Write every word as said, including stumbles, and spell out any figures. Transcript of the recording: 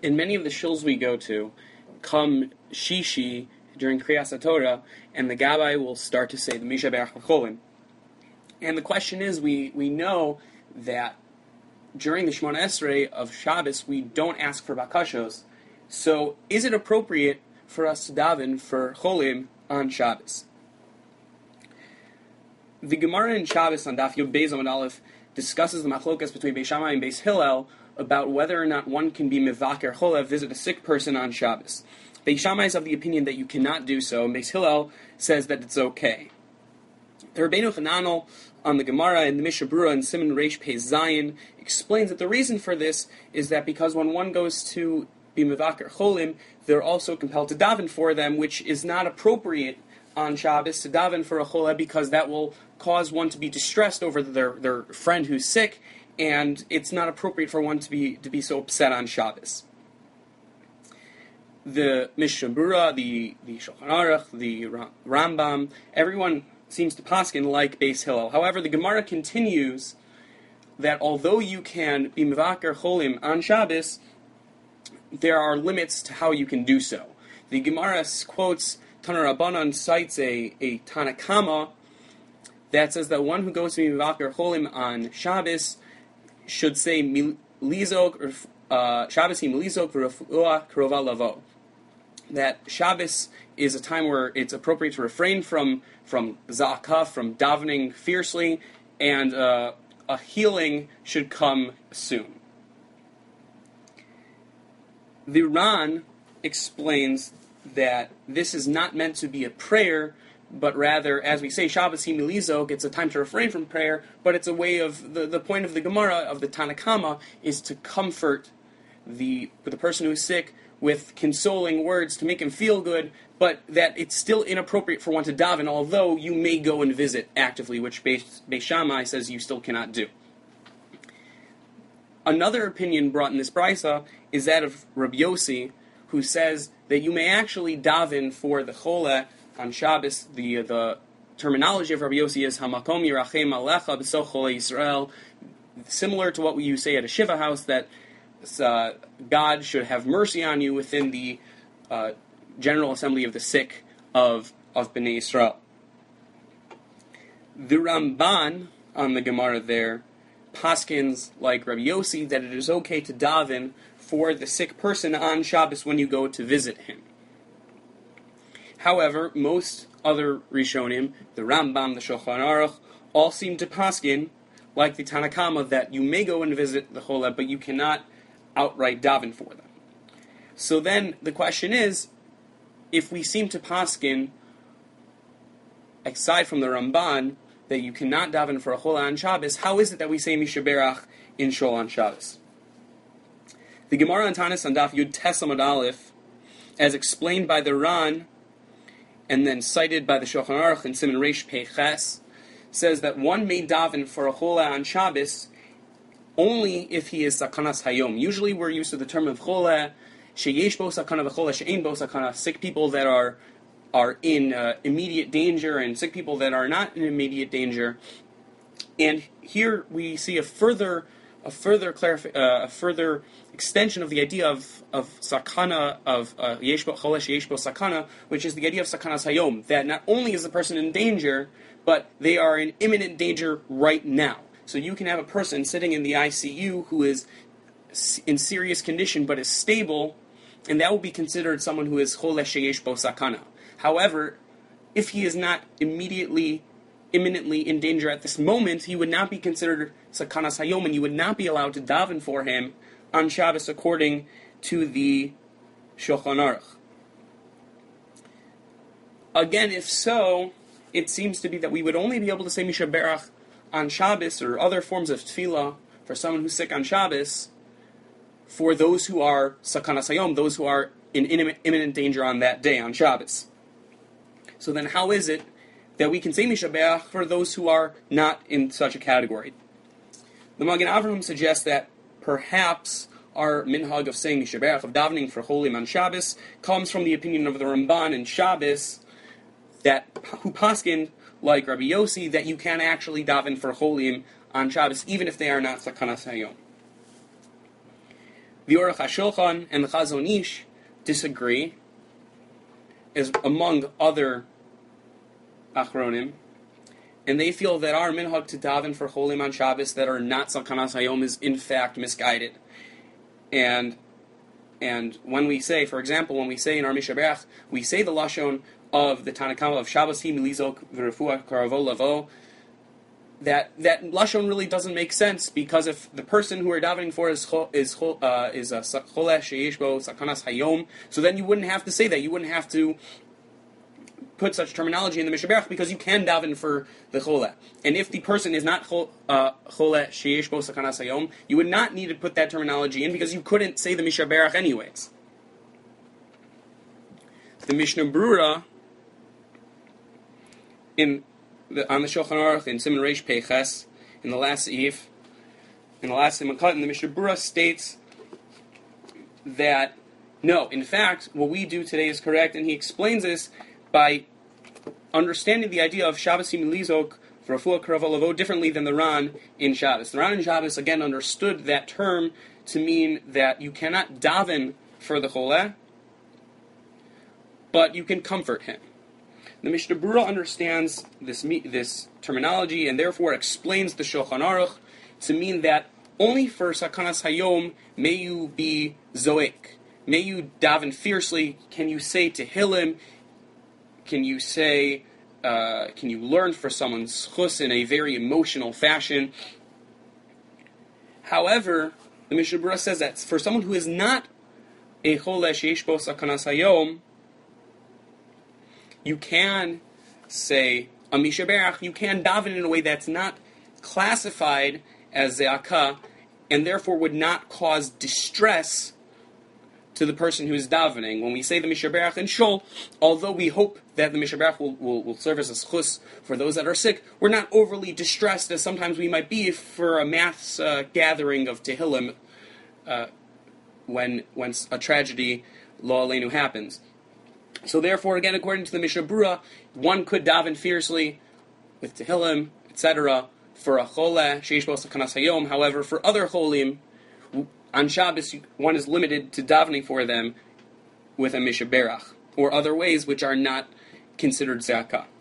in many of the shuls we go to, come Shishi during Kriyas HaTorah, and the Gabbai will start to say the Mishaberach B'cholim. And the question is, we, we know that during the Shemona Esrei of Shabbos, we don't ask for bakashos. So, is it appropriate for us to daven for cholim on Shabbos? The Gemara in Shabbos on Daf Yud Beis Amud Aleph discusses the machlokas between Beis Shammai and Beis Hillel about whether or not one can be mevaker cholev, visit a sick person on Shabbos. Beis Shammai is of the opinion that you cannot do so, and Beis Hillel says that it's okay. The Rabbeinu Chananel on the Gemara in the Mishnah Berurah in Siman Reish Pei Zayin explains that the reason for this is that because when one goes to be mevaker cholim, they're also compelled to daven for them, which is not appropriate on Shabbos to daven for a cholev because that will cause one to be distressed over their, their friend who's sick, and it's not appropriate for one to be to be so upset on Shabbos. The Mishnah Berurah, the, the Shulchan Aruch, the Rambam, everyone seems to paskin like Beis Hillel. However, the Gemara continues that although you can be mevaker cholim on Shabbos, there are limits to how you can do so. The Gemara quotes Tana Rabbanan, cites a, a Tanakama that says that one who goes to be mevaker cholim on Shabbos should say milizok uh, Shabbos hi milizok v'refuah krova lavo. That Shabbos is a time where it's appropriate to refrain from from zakah, from davening fiercely, and uh, a healing should come soon. The Ran explains that this is not meant to be a prayer, but rather, as we say, Shabbos hi milizok, it's a time to refrain from prayer, but it's a way of, the, the point of the Gemara, of the Tanakama, is to comfort the the person who is sick with consoling words to make him feel good, but that it's still inappropriate for one to daven, although you may go and visit actively, which Beis, Beis Shammai says you still cannot do. Another opinion brought in this brisa is that of Rabbi Yossi, who says that you may actually daven for the chole on Shabbos. The the terminology of Rabbi Yossi is hamakom yirachem alecha b'soch chole Yisrael, similar to what you say at a shiva house, that uh, God should have mercy on you within the uh, general assembly of the sick of of Bnei Yisrael. The Ramban on the Gemara there paskins like Rabbi Yossi that it is okay to daven for the sick person on Shabbos when you go to visit him. However, most other Rishonim, the Rambam, the Shulchan Aruch, all seem to paskin like the Tanakama that you may go and visit the Choleh, but you cannot outright daven for them. So then the question is, if we seem to paskin, aside from the Ramban, that you cannot daven for a Choleh on Shabbos, how is it that we say Mishaberach in Shul on Shabbos? The Gemara on Tanis on Daf Yud Tes Amud Aleph, as explained by the Ran, and then cited by the Shulchan Aruch in Siman Reish Pei Ches, says that one may daven for a Choleh on Shabbos only if he is Sakanas Hayom. Usually we're used to the term of Choleh, Sheyesh bo Sakana v'Choleh She'ein bo Sakana, sick people that are are in uh, immediate danger and sick people that are not in immediate danger. And here we see a further a further clarif- uh, a further extension of the idea of of sakana of uh, yesh bo cholesh yesh bo sakana, which is the idea of sakanas hayom, that not only is the person in danger, but they are in imminent danger right now. So you can have a person sitting in the I C U who is in serious condition but is stable, and that will be considered someone who is cholesh yesh bo sakana. However, if he is not immediately, imminently in danger at this moment, he would not be considered sakanas hayom, and you would not be allowed to daven for him on Shabbos according to the Shulchan Aruch. Again, if so, it seems to be that we would only be able to say Mishaberach on Shabbos or other forms of tefillah for someone who's sick on Shabbos for those who are sakanas hayom, those who are in imminent danger on that day, on Shabbos. So then how is it that we can say Mishaberach for those who are not in such a category? The Magen Avraham suggests that perhaps our minhag of saying Mishaberach, of davening for Cholim on Shabbos, comes from the opinion of the Ramban in Shabbos, that who paskin like Rabbi Yossi, that you can actually daven for Cholim on Shabbos, even if they are not Sakanas Hayom. The Aruch HaShulchan and the Chazon Ish disagree, as among other Achronim, and they feel that our minhag to daven for cholim on Shabbos that are not Sakanas Hayom is in fact misguided. And and when we say, for example, when we say in our Mishaberach, we say the Lashon of the Tanakama of Shabbos hi milizok v'refuah karavo lavo, that that Lashon really doesn't make sense, because if the person who we're davening for is cho, is cho, uh, is a choleh sheyesh bo Sakanas Hayom, so then you wouldn't have to say that. You wouldn't have to put such terminology in the Mishaberach, because you can daven for the choleh. And if the person is not choleh sheyesh bo Sakanas Hayom, you would not need to put that terminology in, because you couldn't say the Mishaberach anyways. The Mishnah Brura in the, on the Shulchan Aruch in Siman Reish Peiches, in the last Seif, in the last Siman Cut, in the Mishnah Brura states that no, in fact, what we do today is correct, and he explains this by understanding the idea of Shabbos Milizok for Refuah Karavo Lavo differently than the Ran in Shabbos. The Ran in Shabbos, again, understood that term to mean that you cannot daven for the Choleh, but you can comfort him. The Mishnah Brura understands this this terminology, and therefore explains the Shulchan Aruch to mean that only for Sakanas Hayom may you be Zoek. May you daven fiercely. Can you say Tehillim? Can you say, uh, can you learn for someone's chus in a very emotional fashion? However, the Mishnah Brura says that for someone who is not a choleh sheyesh bo sakanas hayom, you can say a mishaberach, you can daven in a way that's not classified as ze'akah, and therefore would not cause distress to the person who is davening. When we say the Mishaberach in Shul, although we hope that the Mishaberach will, will, will serve as a schus for those that are sick, we're not overly distressed as sometimes we might be for a mass uh, gathering of Tehillim uh, when, when a tragedy, lo aleinu, happens. So therefore, again, according to the Mishnah Brura, one could daven fiercely with Tehillim, et cetera, for a choleh, sheish bo sakanas hayom. However, for other cholim, on Shabbos, one is limited to davening for them with a mishaberach, or other ways which are not considered zakah.